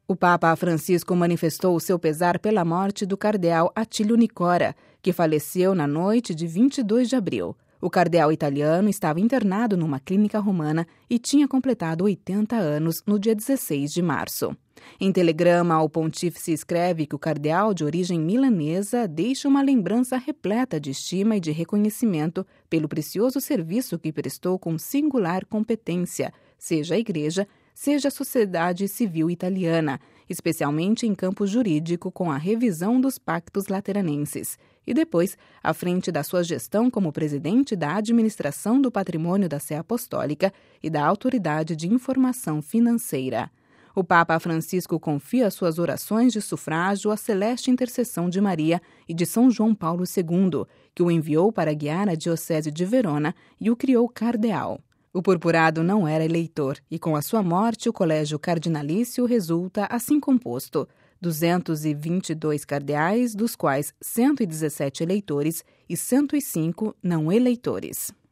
O Papa Francisco manifestou o seu pesar pela morte do cardeal Attilio Nicora, que faleceu na noite de 22 de abril. O cardeal italiano estava internado numa clínica romana e tinha completado 80 anos no dia 16 de março. Em telegrama, o pontífice escreve que o cardeal, de origem milanesa, deixa uma lembrança repleta de estima e de reconhecimento pelo precioso serviço que prestou com singular competência, seja a Igreja, seja a sociedade civil italiana, especialmente em campo jurídico com a revisão dos pactos lateranenses, e depois, à frente da sua gestão como presidente da Administração do Patrimônio da Sé Apostólica e da Autoridade de Informação Financeira. O Papa Francisco confia suas orações de sufrágio à celeste intercessão de Maria e de São João Paulo II, que o enviou para guiar a Diocese de Verona e o criou cardeal. O purpurado não era eleitor e, com a sua morte, o colégio cardinalício resulta assim composto: 222 cardeais, dos quais 117 eleitores e 105 não eleitores.